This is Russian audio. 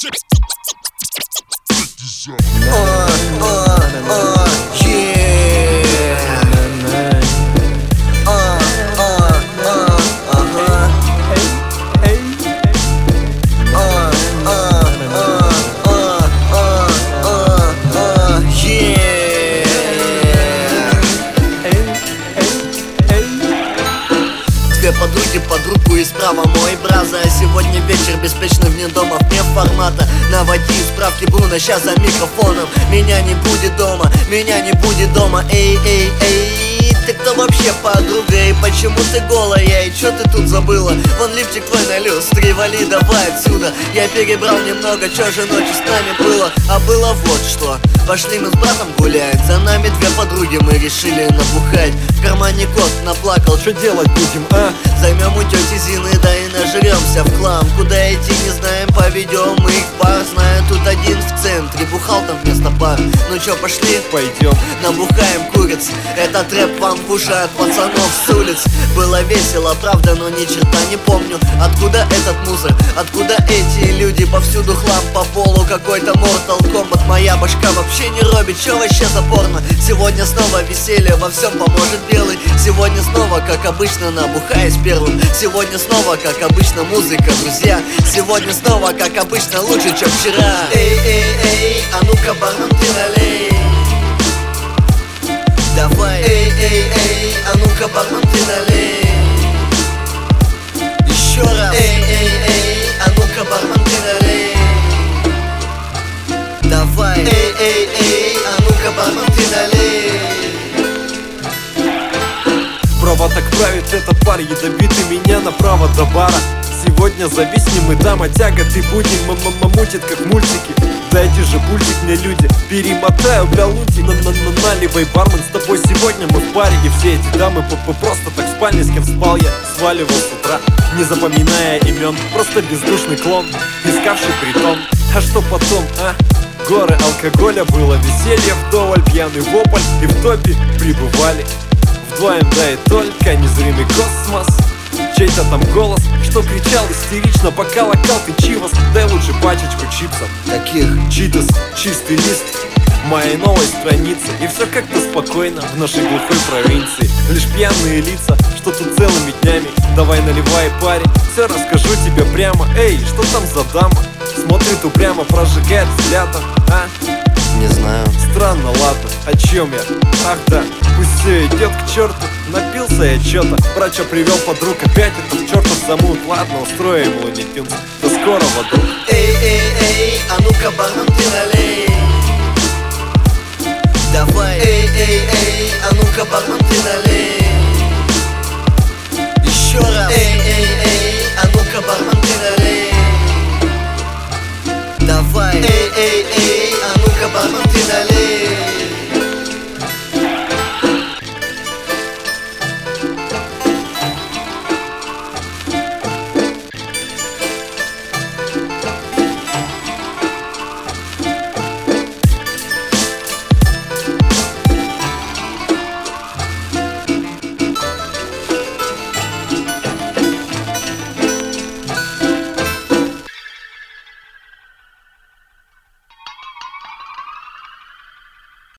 Две подруги под руку и справа мой браза. А сегодня вечер беспечно вне дома, вне формата. Наводи справки, Бруно, щас за микрофоном. Меня не будет дома, меня не будет дома. Эй, эй, эй, ты кто вообще, подруга? И почему ты голая? И чё ты тут забыла? Вон лифчик твой на люстре, вали давай отсюда. Я перебрал немного, чё же ночью с нами было. А было вот что. Пошли мы с братом гулять, за нами две подруги, мы решили набухать. В кармане кот наплакал, что делать будем, а? Займем у тети Зины, да и нажрёмся в хлам. Куда идти не знаем, поведем их в бар. Знаю, тут один в центре, бухал там вместо пар. Ну чё, пошли? Пойдем. Набухаем куриц, этот рэп вам пушает пацанов с улиц. Было весело, правда, но ни черта не помню. Откуда этот мусор, откуда эти люди? Повсюду хлам по полу, какой-то Mortal Kombat. Моя башка вообще не робит, чё вообще за порно? Сегодня снова веселье, во всем поможет белый. Сегодня снова, как обычно, набухаюсь первым. Сегодня снова, как обычно, музыка, друзья. Сегодня снова, как обычно, лучше, чем вчера. Эй, эй, эй, а ну-ка, бармен, ты налей. Давай, эй, эй, эй, а ну-ка, бармен, ты налей. Еще раз, эй, эй, эй, а ну-ка, бармен, ты налей. Давай, эй, эй, эй, а ну-ка, бармен, ты налей. Право так правит этот пар, ядовитый меня направо до бара. Сегодня зависнем и там, а тяготы будем. Мутит как мультики, дайте же пультик мне, люди. Перемотаю, бля, лунтик. Наливай, бармен, с тобой сегодня мы в паре. И все эти дамы просто так в спальне, с кем спал я, сваливал с утра, не запоминая имен. Просто бездушный клон, искавший притон. А что потом, а? Горы алкоголя, было веселье вдоволь, пьяный вопль, и в топе прибывали вдвоем, да и только незримый космос. Чей-то там голос, что кричал истерично, пока локал ты чивос. Дай лучше пачечку чипсов. Каких? Читос, чистый лист моей новой страницы. И все как-то спокойно в нашей глухой провинции. Лишь пьяные лица, что тут целыми днями. Давай наливай, парень, все расскажу тебе прямо. Эй, что там за дама? Смотрит упрямо, прожигает взглядом, а? Не знаю. Странно, ладно, о чем я? Ах да, пусть все идет к черту. Напился я чё-то, врача привел подруг. Опять этот чертов замут. Ладно, устроим Луни Тюнс. До скорого, друг. Эй, эй, эй, а ну-ка, бармен,